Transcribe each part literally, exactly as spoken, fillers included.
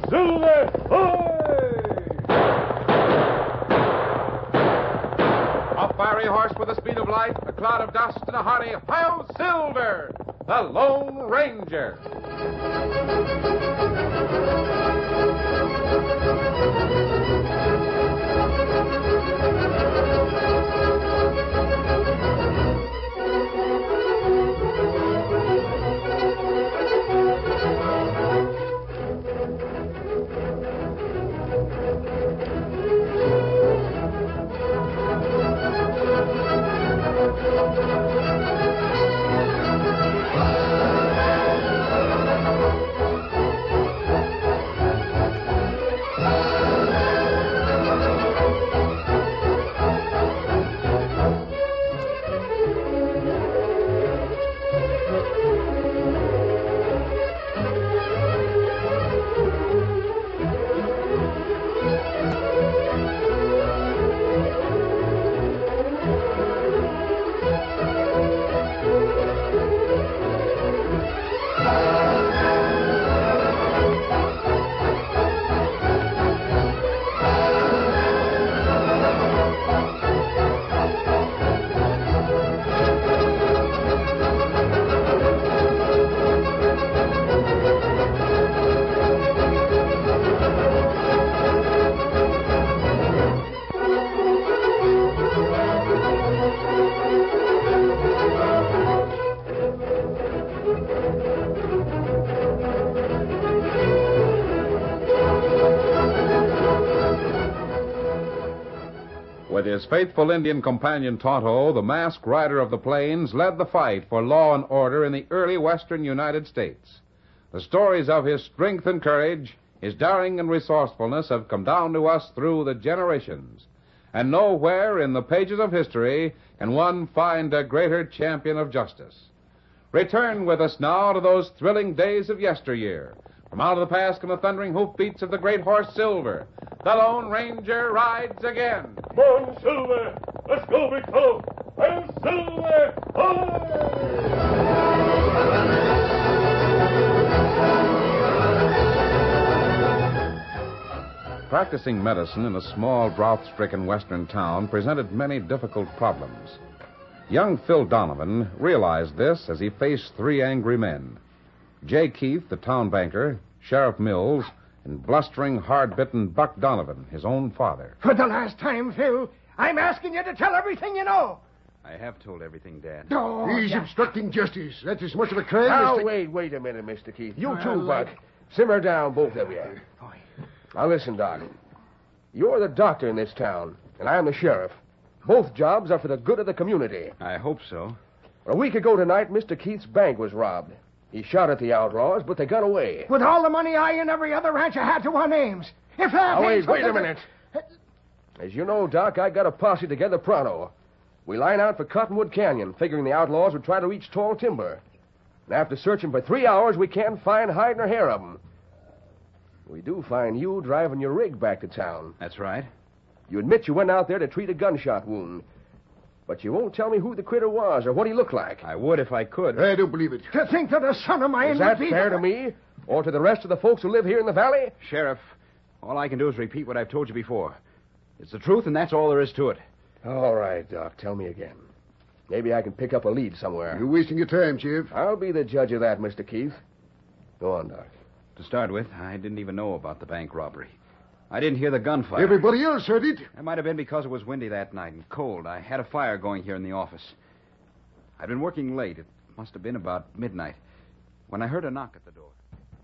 Silver! Ahoy! A fiery horse with the speed of light, a cloud of dust, and a hearty Hi-Yo Silver, the Lone Ranger. With his faithful Indian companion Tonto, the masked rider of the plains led the fight for law and order in the early western United States. The stories of his strength and courage, his daring and resourcefulness have come down to us through the generations. And nowhere in the pages of history can one find a greater champion of justice. Return with us now to those thrilling days of yesteryear. From out of the past come the thundering hoofbeats of the great horse Silver. The Lone Ranger rides again. Come on, Silver! Let's go, big fellow! Hi-Yo Silver! Ahoy! Practicing medicine in a small, drought-stricken western town presented many difficult problems. Young Phil Donovan realized this as he faced three angry men. Jay Keith, the town banker, Sheriff Mills, and blustering, hard-bitten Buck Donovan, his own father. For the last time, Phil, I'm asking you to tell everything you know. I have told everything, Dad. Oh, He's yeah. obstructing justice. That's as much of a crime Now, as... the- wait, wait a minute, Mister Keith. You Well, too, uh, Buck. Simmer down, both of you. Now, listen, Doc. You're the doctor in this town, and I'm the sheriff. Both jobs are for the good of the community. I hope so. A week ago tonight, Mister Keith's bank was robbed. He shot at the outlaws, but they got away. With all the money I and every other rancher had to our names. If that Now, ain't wait, wait a something- minute. As you know, Doc, I got a posse together pronto. We line out for Cottonwood Canyon, figuring the outlaws would try to reach tall timber. And after searching for three hours, we can't find hide nor hair of them. We do find you driving your rig back to town. That's right. You admit you went out there to treat a gunshot wound. But you won't tell me who the critter was or what he looked like. I would if I could. I don't believe it. To think that a son of mine Is that would be... fair to me? Or to the rest of the folks who live here in the valley? Sheriff, all I can do is repeat what I've told you before. It's the truth, and that's all there is to it. All right, Doc. Tell me again. Maybe I can pick up a lead somewhere. You're wasting your time, Chief. I'll be the judge of that, Mister Keith. Go on, Doc. To start with, I didn't even know about the bank robbery. I didn't hear the gunfire. Everybody else heard it. It might have been because it was windy that night and cold. I had a fire going here in the office. I'd been working late. It must have been about midnight when I heard a knock at the door.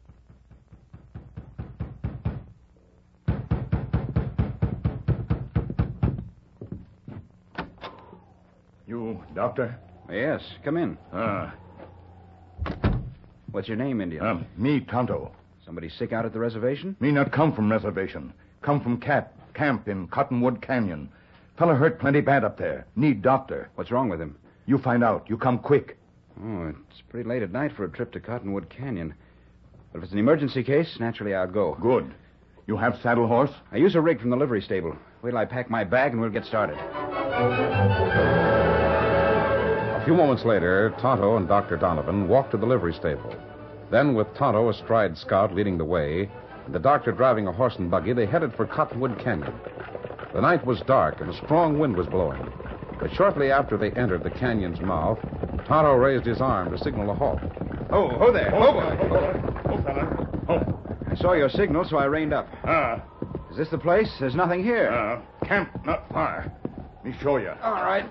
You, doctor? Yes, come in. Ah, What's your name, Indian? um, me, Tonto. Somebody sick out at the reservation? Me not come from reservation. Come from cap, camp in Cottonwood Canyon. Fella hurt plenty bad up there. Need doctor. What's wrong with him? You find out. You come quick. Oh, it's pretty late at night for a trip to Cottonwood Canyon. But if it's an emergency case, naturally I'll go. Good. You have saddle horse? I use a rig from the livery stable. Wait till I pack my bag and we'll get started. A few moments later, Tonto and Doctor Donovan walked to the livery stable. Then, with Tonto astride Scout leading the way, and the doctor driving a horse and buggy, they headed for Cottonwood Canyon. The night was dark, and a strong wind was blowing. But shortly after they entered the canyon's mouth, Tonto raised his arm to signal a halt. Oh, ho there. Oh, boy. Oh, fella. Oh. I saw your signal, so I reined up. Ah, Is this the place? There's nothing here. uh, camp not far. Let me show you. All right.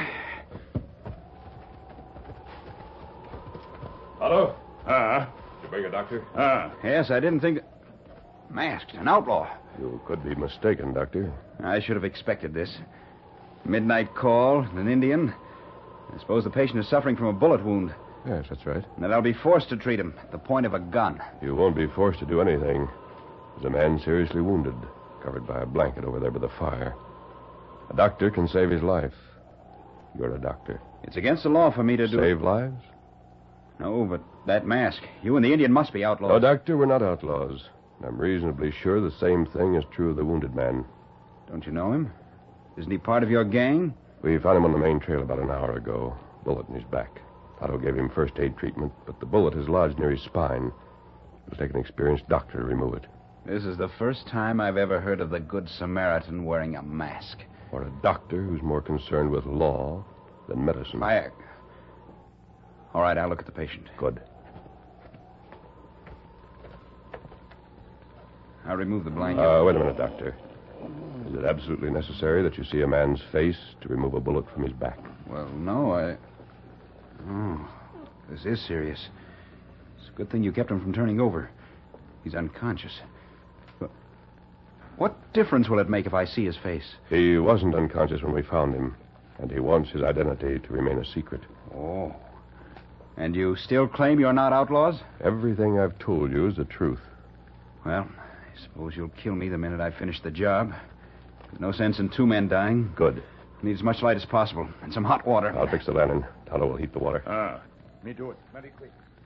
Hello? Ah. You bring a doctor? Ah. Yes, I didn't think... Masked, an outlaw. You could be mistaken, Doctor. I should have expected this. Midnight call, an Indian. I suppose the patient is suffering from a bullet wound, Yes, that's right. and that I'll be forced to treat him at the point of a gun. You won't be forced to do anything. There's a man seriously wounded, covered by a blanket over there by the fire. A doctor can save his life. You're a doctor. It's against the law for me to do... Save lives? No, but that mask. You and the Indian must be outlaws. No, Doctor, we're not outlaws. I'm reasonably sure the same thing is true of the wounded man. Don't you know him? Isn't he part of your gang? We found him on the main trail about an hour ago. Bullet in his back. Otto gave him first aid treatment, but the bullet has lodged near his spine. It'll take an experienced doctor to remove it. This is the first time I've ever heard of the Good Samaritan wearing a mask. Or a doctor who's more concerned with law than medicine. I... All right, I'll look at the patient. Good. I'll remove the blanket. Uh, wait a minute, Doctor. Is it absolutely necessary that you see a man's face to remove a bullet from his back? Well, no, I... Oh, this is serious. It's a good thing you kept him from turning over. He's unconscious. But what difference will it make if I see his face? He wasn't unconscious when we found him, and he wants his identity to remain a secret. Oh. And you still claim you're not outlaws? Everything I've told you is the truth. Well, I suppose you'll kill me the minute I finish the job. There's no sense in two men dying. Good. Need as much light as possible, and some hot water. I'll fix the lantern. Tonto will heat the water. Ah, me do it. Very quick.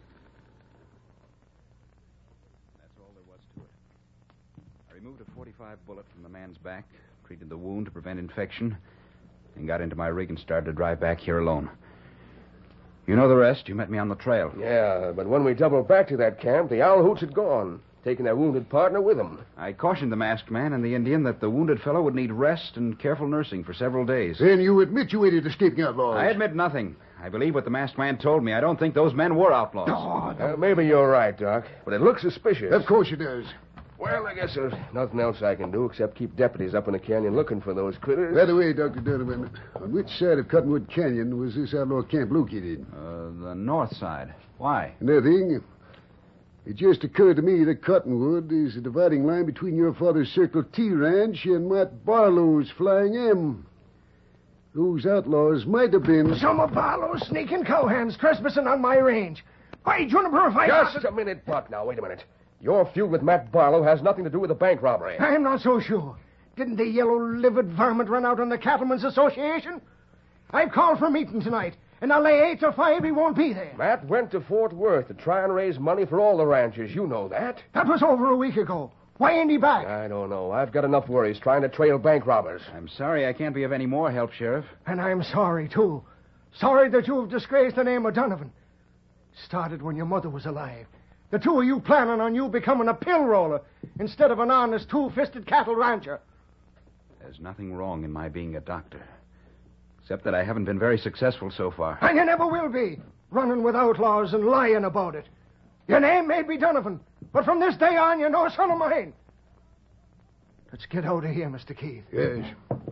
That's all there was to it. I removed a forty-five bullet from the man's back, treated the wound to prevent infection, and got into my rig and started to drive back here alone. You know the rest. You met me on the trail. Yeah, but when we doubled back to that camp, the owl hoots had gone, taking their wounded partner with them. I cautioned the masked man and the Indian that the wounded fellow would need rest and careful nursing for several days. Then you admit you aided escaping outlaws. I admit nothing. I believe what the masked man told me. I don't think those men were outlaws. Uh, maybe you're right, Doc, but it looks suspicious. Of course it does. Well, I guess there's nothing else I can do except keep deputies up in the canyon looking for those critters. By the way, Doctor Donovan, on which side of Cottonwood Canyon was this outlaw camp located? Uh, the north side. Why? Nothing. It just occurred to me that Cottonwood is a dividing line between your father's Circle T ranch and Matt Barlow's Flying M. Those outlaws might have been... Some of Barlow's sneaking cowhands trespassing on my range. Why, Juniper, if I... Just a minute, Buck, now. Wait a minute. Your feud with Matt Barlow has nothing to do with the bank robbery. I'm not so sure. Didn't the yellow livered varmint run out on the Cattlemen's Association? I've called for a meeting tonight, and I'll lay eight to five he won't be there. Matt went to Fort Worth to try and raise money for all the ranchers. You know that. That was over a week ago. Why ain't he back? I don't know. I've got enough worries trying to trail bank robbers. I'm sorry I can't be of any more help, Sheriff. And I'm sorry, too. Sorry that you have disgraced the name of Donovan. Started when your mother was alive. The two of you planning on you becoming a pill roller instead of an honest two-fisted cattle rancher. There's nothing wrong in my being a doctor. Except that I haven't been very successful so far. And you never will be, running with outlaws and lying about it. Your name may be Donovan, but from this day on, you're no son of mine. Let's get out of here, Mister Keith. Yes.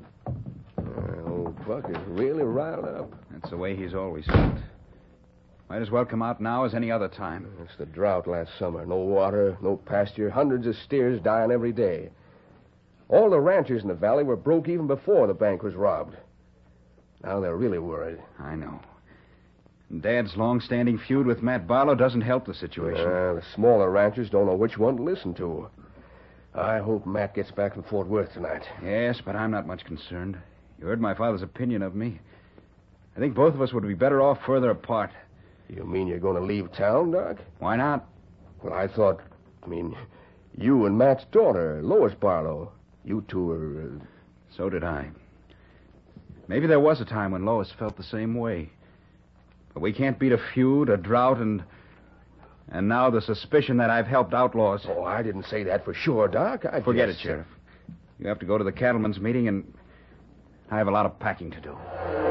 Uh, old Buck is really riled up. That's the way he's always felt. Might as well come out now as any other time. It's the drought last summer. No water, no pasture, hundreds of steers dying every day. All the ranchers in the valley were broke even before the bank was robbed. Now they're really worried. I know. And Dad's long-standing feud with Matt Barlow doesn't help the situation. Uh, the smaller ranchers don't know which one to listen to. I hope Matt gets back from Fort Worth tonight. Yes, but I'm not much concerned. You heard my father's opinion of me. I think both of us would be better off further apart. You mean you're going to leave town, Doc? Why not? Well, I thought, I mean, you and Matt's daughter, Lois Barlow, you two are... Uh... So did I. Maybe there was a time when Lois felt the same way. But we can't beat a feud, a drought, and... And now the suspicion that I've helped outlaws. Oh, I didn't say that for sure, Doc. I Forget just... it, Sheriff. You have to go to the cattlemen's meeting, and I have a lot of packing to do.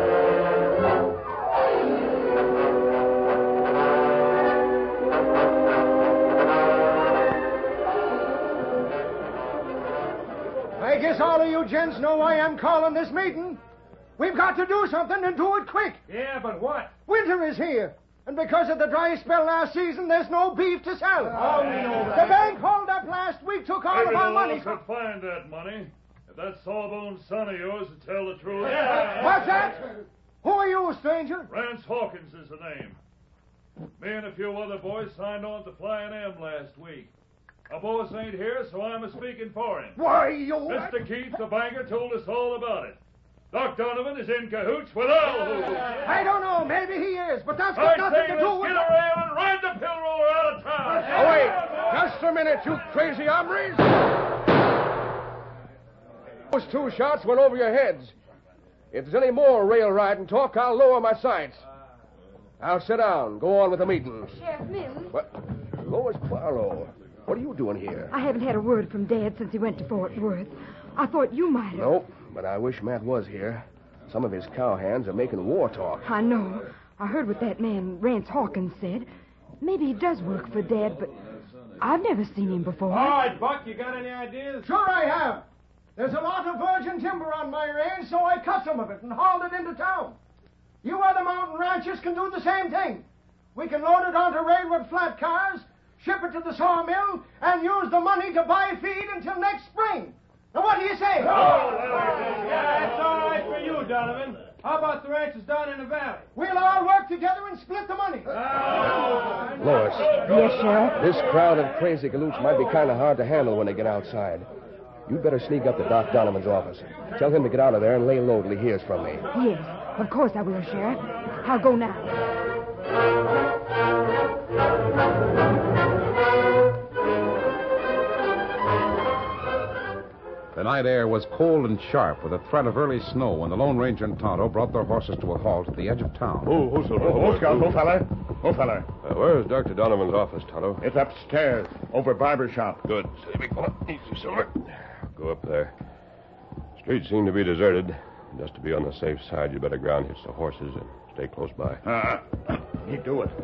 I guess all of you gents know why I'm calling this meeting. We've got to do something and do it quick. Yeah, but what? Winter is here. And because of the dry spell last season, there's no beef to sell. Oh, we know that. The bank hold up last week, took all Maybe of our the money. laws could find that money. If that sawbone son of yours to tell the truth. What's that? Who are you, stranger? Rance Hawkins is the name. Me and a few other boys signed on to Flying M last week. Our boss ain't here, so I'm a speaking for him. Why, you... Mister Keith, the banker, told us all about it. Doc Donovan is in cahoots with all who... I don't know. Maybe he is, but that's I got nothing say to do let's with... get a rail and ride the pill roller out of town. Oh, wait. Just a minute, you crazy hombres. Those two shots went over your heads. If there's any more rail riding talk, I'll lower my sights. Now sit down. Go on with the meeting. Sheriff Mills, What? Lois Barlow. What are you doing here? I haven't had a word from Dad since he went to Fort Worth. I thought you might have. Nope, but I wish Matt was here. Some of his cowhands are making war talk. I know. I heard what that man, Rance Hawkins, said. Maybe he does work for Dad, but I've never seen him before. All right, Buck, you got any ideas? Sure I have. There's a lot of virgin timber on my range, so I cut some of it and hauled it into town. You other mountain ranchers can do the same thing. We can load it onto railroad flat cars, ship it to the sawmill, and use the money to buy feed until next spring. Now, what do you say? Yeah, that's all right for you, Donovan. How about the ranches down in the valley? We'll all work together and split the money. Lois, Yes, Sheriff? this crowd of crazy galoots might be kind of hard to handle when they get outside. You'd better sneak up to Doc Donovan's office. Tell him to get out of there and lay low till he hears from me. Yes, of course I will, Sheriff. I'll go now. The night air was cold and sharp with a threat of early snow when the Lone Ranger and Tonto brought their horses to a halt at the edge of town. Oh, oh, Silver. Oh, Scout. Oh, fella. Oh, fella. Uh, where's Doctor Donovan's office, Tonto? It's upstairs, over barber shop. Good. Steady, big fella. Easy, Silver. Go up there. Streets seem to be deserted. Just to be on the safe side, you better ground hitch the horses and stay close by. Uh, he do it.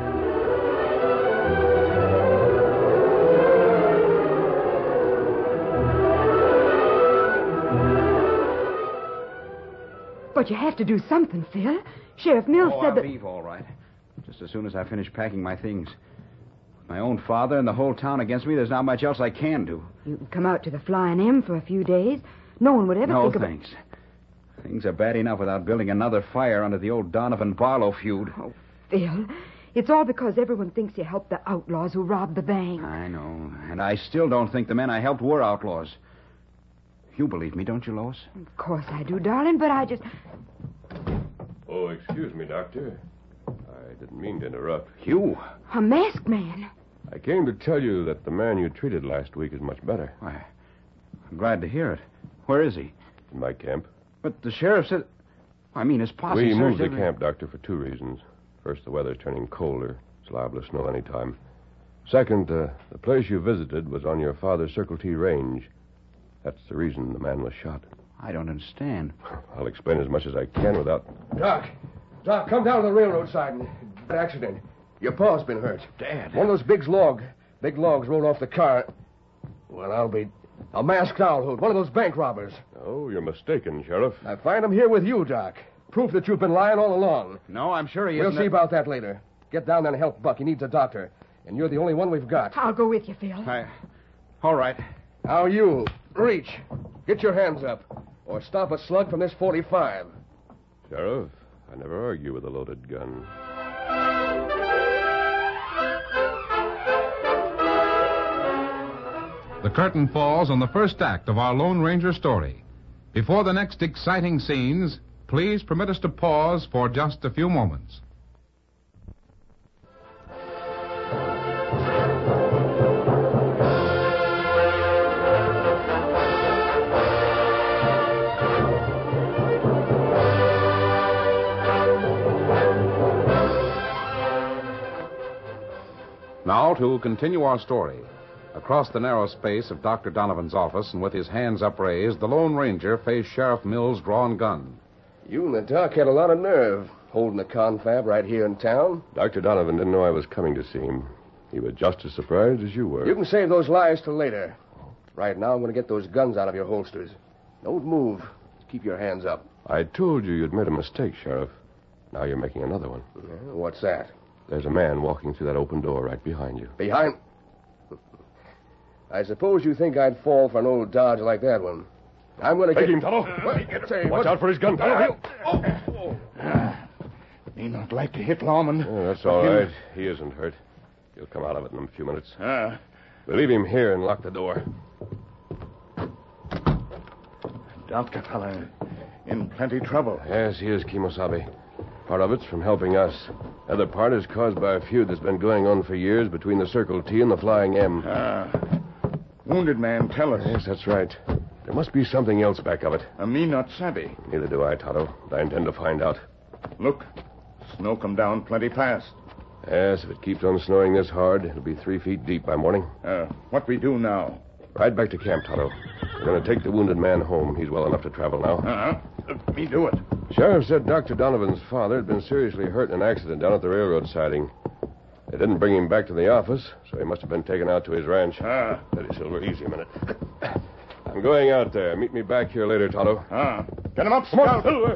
But you have to do something, Phil. Sheriff Mills Oh, said I'll that... leave, all right. Just as soon as I finish packing my things. With my own father and the whole town against me, there's not much else I can do. You can come out to the Flying M for a few days. No one would ever No, think of... thanks. Things are bad enough without building another fire under the old Donovan-Barlow feud. Oh, Phil, it's all because everyone thinks you helped the outlaws who robbed the bank. I know. And I still don't think the men I helped were outlaws. You believe me, don't you, Lois? Of course I do, darling, but I just... Oh, excuse me, Doctor. I didn't mean to interrupt. You? A masked man. I came to tell you that the man you treated last week is much better. Why, I'm glad to hear it. Where is he? In my camp. But the sheriff said... I mean, his posse We searched moved the every- camp, Doctor, for two reasons. First, the weather's turning colder. It's liable to snow any time. Second, uh, the place you visited was on your father's Circle T range. That's the reason the man was shot. I don't understand. I'll explain as much as I can without... Doc, Doc, come down to the railroad side. And... An accident. Your paw's been hurt. Dad. One of those big log, big logs rolled off the car. Well, I'll be a masked owl hoot, one of those bank robbers. Oh, you're mistaken, Sheriff. I find him here with you, Doc. Proof that you've been lying all along. No, I'm sure he We'll isn't... see about that later. Get down there and help Buck. He needs a doctor. And you're the only one we've got. I'll go with you, Phil. I... All right. Now you, reach. Get your hands up. Or stop a slug from this forty-five. Sheriff, I never argue with a loaded gun. The curtain falls on the first act of our Lone Ranger story. Before the next exciting scenes, please permit us to pause for just a few moments. to continue our story. Across the narrow space of Doctor Donovan's office and with his hands upraised, the Lone Ranger faced Sheriff Mills' drawn gun. You and the doc had a lot of nerve holding the confab right here in town. Doctor Donovan didn't know I was coming to see him. He was just as surprised as you were. You can save those lies till later. Right now, I'm going to get those guns out of your holsters. Don't move. Keep your hands up. I told you you'd made a mistake, Sheriff. Now you're making another one. Yeah, what's that? There's a man walking through that open door right behind you. Behind? I suppose you think I'd fall for an old dodge like that one. I'm going to Take get... him, Tonto. Uh, say, Watch what... out for his gun, Tonto. Oh, oh. Ah, me not like to hit lawman. Oh, that's all right. He isn't hurt. He'll come out of it in a few minutes. Ah. We'll leave him here and lock the door. Doctor fella in plenty trouble. Yes, he is, Kimosabe. Part of it's from helping us. The other part is caused by a feud that's been going on for years between the Circle T and the Flying M. Ah. Wounded man, tell us. Yes, that's right. There must be something else back of it. Uh, me not savvy. Neither do I, Tonto. I intend to find out. Look, snow come down plenty fast. Yes, if it keeps on snowing this hard, it'll be three feet deep by morning. Uh, what we do now? Ride back to camp, Tonto. We're going to take the wounded man home. He's well enough to travel now. Uh-huh. Uh, me do it. Sheriff said Doctor Donovan's father had been seriously hurt in an accident down at the railroad siding. They didn't bring him back to the office, so he must have been taken out to his ranch. Ah. Steady, Silver. Easy a minute. I'm going out there. Meet me back here later, Tonto. Ah. Get him up, Come Scout. on, Silver.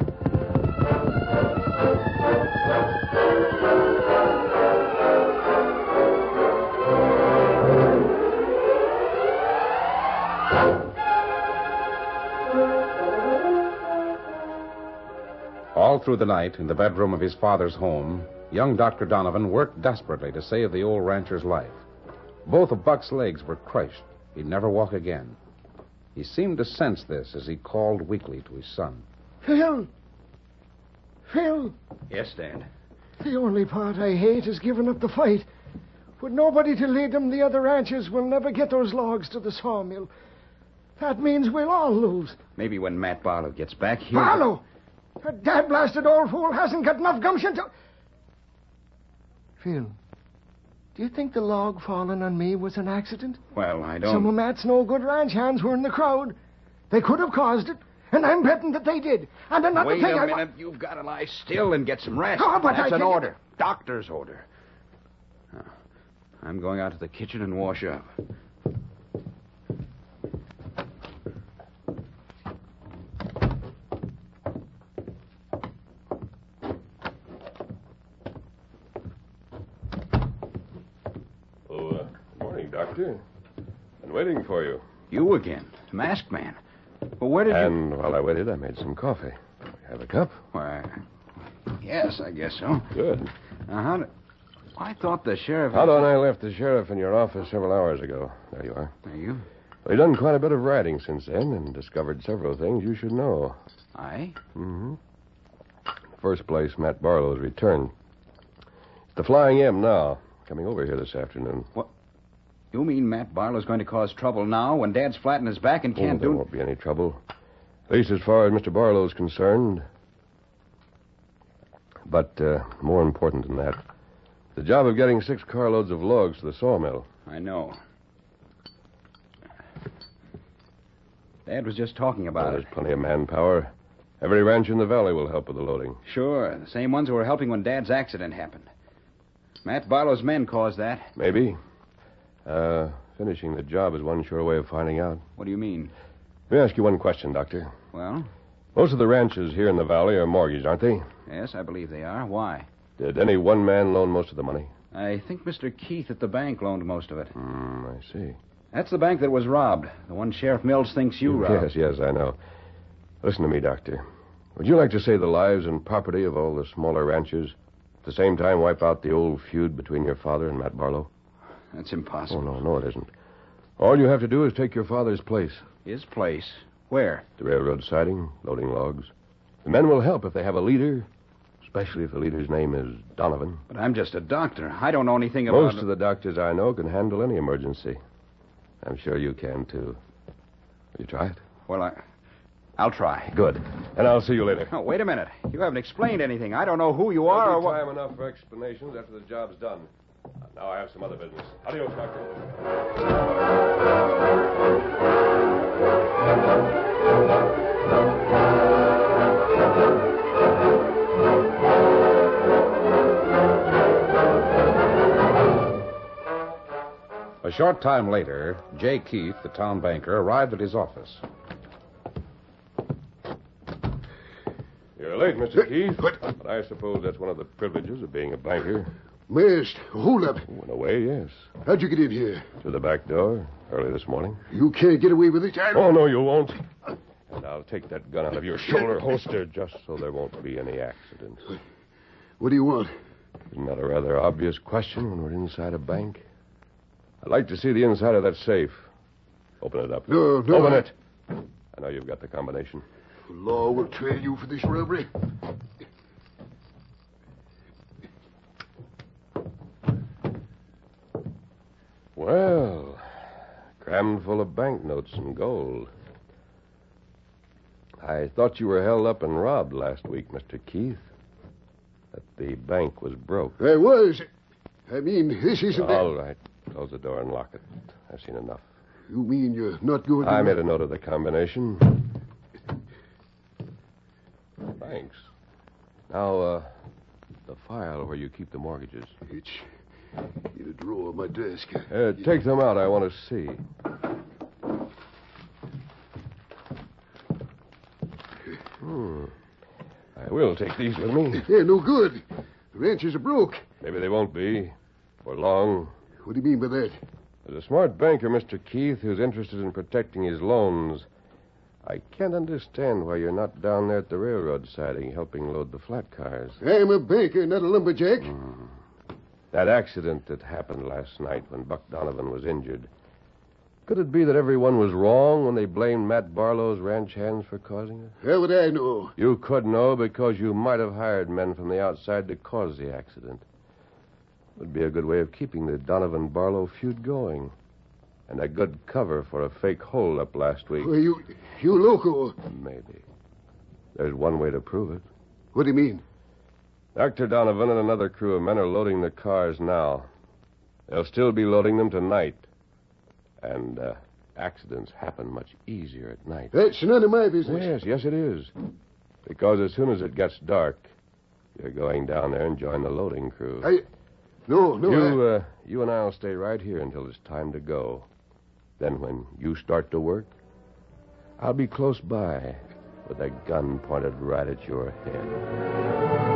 All through the night, in the bedroom of his father's home, young Doctor Donovan worked desperately to save the old rancher's life. Both of Buck's legs were crushed. He'd never walk again. He seemed to sense this as he called weakly to his son. Phil! Phil! Yes, Dad. The only part I hate is giving up the fight. With nobody to lead them, the other ranchers will never get those logs to the sawmill. That means we'll all lose. Maybe when Matt Barlow gets back, he'll... Barlow! That dad-blasted old fool hasn't got enough gumption to... Phil, do you think the log falling on me was an accident? Well, I don't... Some of Matt's no-good ranch hands were in the crowd. They could have caused it, and I'm betting that they did. And another Wait thing a I... minute. You've got to lie still and get some rest. Oh, but That's I an can't- order. Doctor's order. Now, I'm going out to the kitchen and wash up. Doctor. Been waiting for you. You again? Masked man. Well, where did and you... while I waited, I made some coffee. Have a cup? Why, yes, I guess so. Good. Now, how did... I thought the sheriff... Tonto and I left the sheriff in your office several hours ago. There you are. Are you? Well, he's done quite a bit of writing since then and discovered several things you should know. Aye? Mm-hmm. First place, Matt Barlow's return. It's the Flying M now, coming over here this afternoon. What? You mean Matt Barlow's going to cause trouble now when Dad's flat on his back and can't oh, there do... won't be any trouble. At least as far as Mister Barlow's concerned. But uh, more important than that, the job of getting six carloads of logs to the sawmill. I know. Dad was just talking about well, it. There's plenty of manpower. Every ranch in the valley will help with the loading. Sure, the same ones who were helping when Dad's accident happened. Matt Barlow's men caused that. Maybe. Uh, finishing the job is one sure way of finding out. What do you mean? Let me ask you one question, Doctor. Well? Most of the ranches here in the valley are mortgaged, aren't they? Yes, I believe they are. Why? Did any one man loan most of the money? I think Mister Keith at the bank loaned most of it. Hmm, I see. That's the bank that was robbed. The one Sheriff Mills thinks you robbed. Yes, yes, I know. Listen to me, Doctor. Would you like to save the lives and property of all the smaller ranchers, at the same time wipe out the old feud between your father and Matt Barlow? That's impossible. Oh, no, no, it isn't. All you have to do is take your father's place. His place? Where? The railroad siding, loading logs. The men will help if they have a leader, especially if the leader's name is Donovan. But I'm just a doctor. I don't know anything about... Most of the doctors I know can handle any emergency. I'm sure you can, too. Will you try it? Well, I... I'll try. Good. And I'll see you later. Oh, wait a minute. You haven't explained anything. I don't know who you are or There'll be what... time enough for explanations after the job's done. Now I have some other business. Adios, Doctor. A short time later, Jay Keith, the town banker, arrived at his office. You're late, Mister Keith. But I suppose that's one of the privileges of being a banker. Masked. Hold up. In a way, yes. How'd you get in here? To the back door, early this morning. You can't get away with it. I... Oh, no, you won't. And I'll take that gun out of your shoulder holster just so there won't be any accidents. What do you want? Isn't that a rather obvious question when we're inside a bank? I'd like to see the inside of that safe. Open it up. No, no. Open I... it. I know you've got the combination. The law will trail you for this robbery. Well, crammed full of banknotes and gold. I thought you were held up and robbed last week, Mister Keith. That the bank was broke. I was. I mean, this isn't... All right. Close the door and lock it. I've seen enough. You mean you're not going to... I made a note of the combination. Thanks. Now, uh, the file where you keep the mortgages. It's in a drawer of my desk. Uh, take them out. I want to see. Hmm. I will take these with me. They're no good. The ranches are broke. Maybe they won't be. For long. What do you mean by that? There's a smart banker, Mister Keith, who's interested in protecting his loans. I can't understand why you're not down there at the railroad siding helping load the flat cars. I'm a banker, not a lumberjack. Mm. That accident that happened last night when Buck Donovan was injured. Could it be that everyone was wrong when they blamed Matt Barlow's ranch hands for causing it? How would I know? You could know because you might have hired men from the outside to cause the accident. It would be a good way of keeping the Donovan-Barlow feud going. And a good cover for a fake hold-up last week. Well, you, you loco. Maybe. There's one way to prove it. What do you mean? Doctor Donovan and another crew of men are loading the cars now. They'll still be loading them tonight. And uh, accidents happen much easier at night. That's none of my business. Yes, yes, it is. Because as soon as it gets dark, you're going down there and join the loading crew. I... No, no, You, I... uh, you and I'll stay right here until it's time to go. Then when you start to work, I'll be close by with a gun pointed right at your head.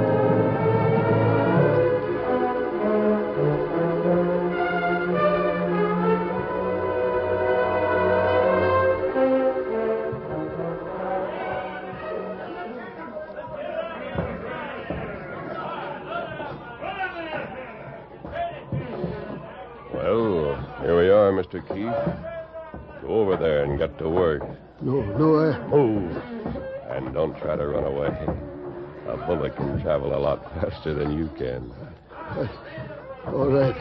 Well, here we are, Mister Keith. Go over there and get to work. No, no, I... Move. And don't try to run away. A bullet can travel a lot faster than you can. All right.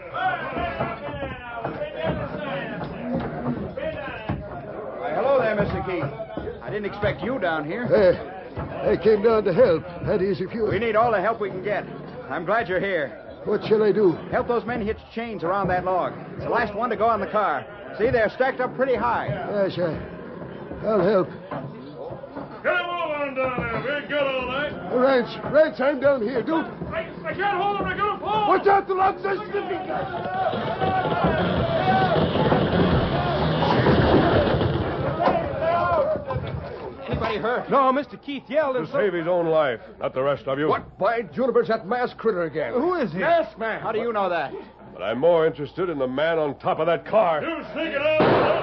Why, hello there, Mister Keith. I didn't expect you down here. I, I came down to help. That is, if you... We need all the help we can get. I'm glad you're here. What shall I do? Help those men hitch chains around that log. It's the last one to go on the car. See, they're stacked up pretty high. Yes, I... I'll help. Get him on down there. We ain't got all night. Ranch, Ranch, I'm down here. Don't... I, I can't hold him. I got him fall. Watch out, the log's are slipping. Anybody hurt? No, Mister Keith yelled To and... save his own life, not the rest of you. What by Juniper's that masked critter again? Who is he? Masked man. How do you know that? But I'm more interested in the man on top of that car. You sneak it out.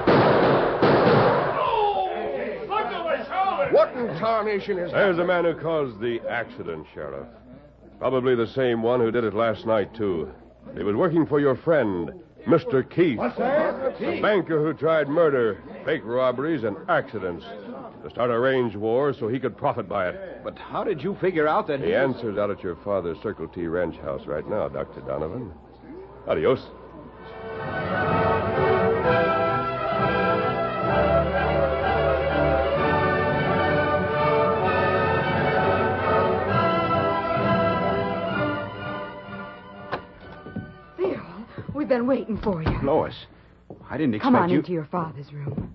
Oh! Look at my shoulder. What in tarnation is that? There's the man who caused the accident, Sheriff. Probably the same one who did it last night, too. He was working for your friend, Mister Keith. What's that? The banker who tried murder, fake robberies, and accidents to start a range war so he could profit by it. But how did you figure out that he... The answer's out at your father's Circle T ranch house right now, Doctor Donovan. Adios. We've been waiting for you. Lois, I didn't expect Come on you... into your father's room.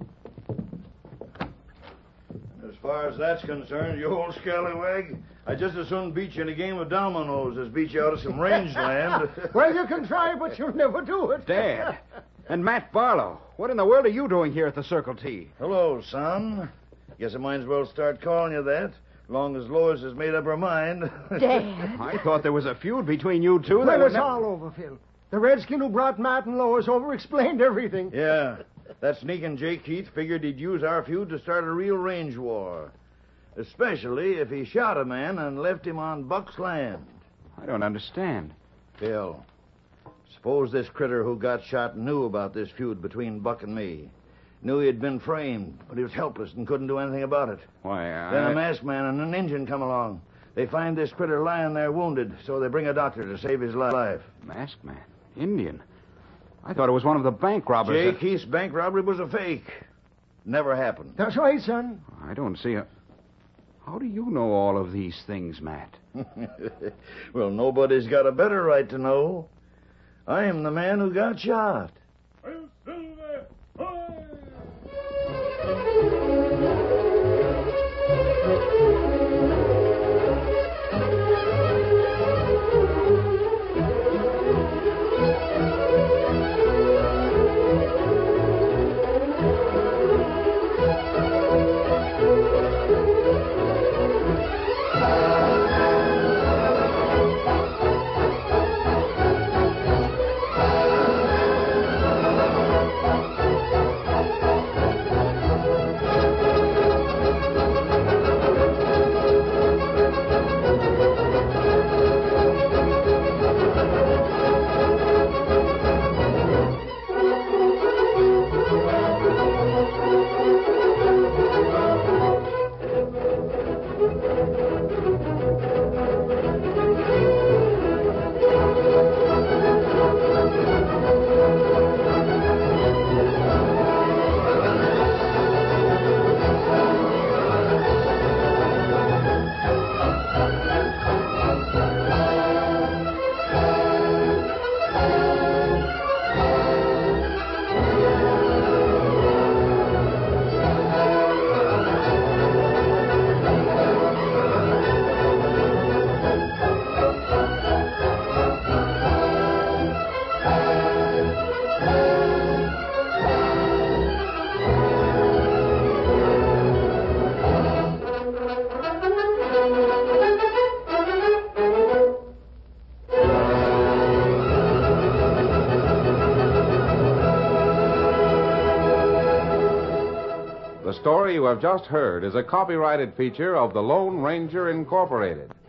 As far as that's concerned, you old scallywag, I'd just as soon beat you in a game of dominoes as beat you out of some rangeland. Well, you can try, but you'll never do it. Dad. And Matt Barlow. What in the world are you doing here at the Circle T? Hello, son. Guess I might as well start calling you that, long as Lois has made up her mind. Dad. I thought there was a feud between you two. Well, it's all over, Phil. The redskin who brought Matt and Lois over explained everything. Yeah. That sneaking Jake Keith figured he'd use our feud to start a real range war. Especially if he shot a man and left him on Buck's land. I don't understand. Phil, suppose this critter who got shot knew about this feud between Buck and me. Knew he had been framed, but he was helpless and couldn't do anything about it. Why, I... Then a masked man and an Injun come along. They find this critter lying there wounded, so they bring a doctor to save his life. Masked man? Indian? I thought it was one of the bank robbers. Jake that... Keith's bank robbery was a fake. Never happened. That's right, son. I don't see a... How do you know all of these things, Matt? Well, nobody's got a better right to know. I am the man who got shot. The story you have just heard is a copyrighted feature of the Lone Ranger Incorporated.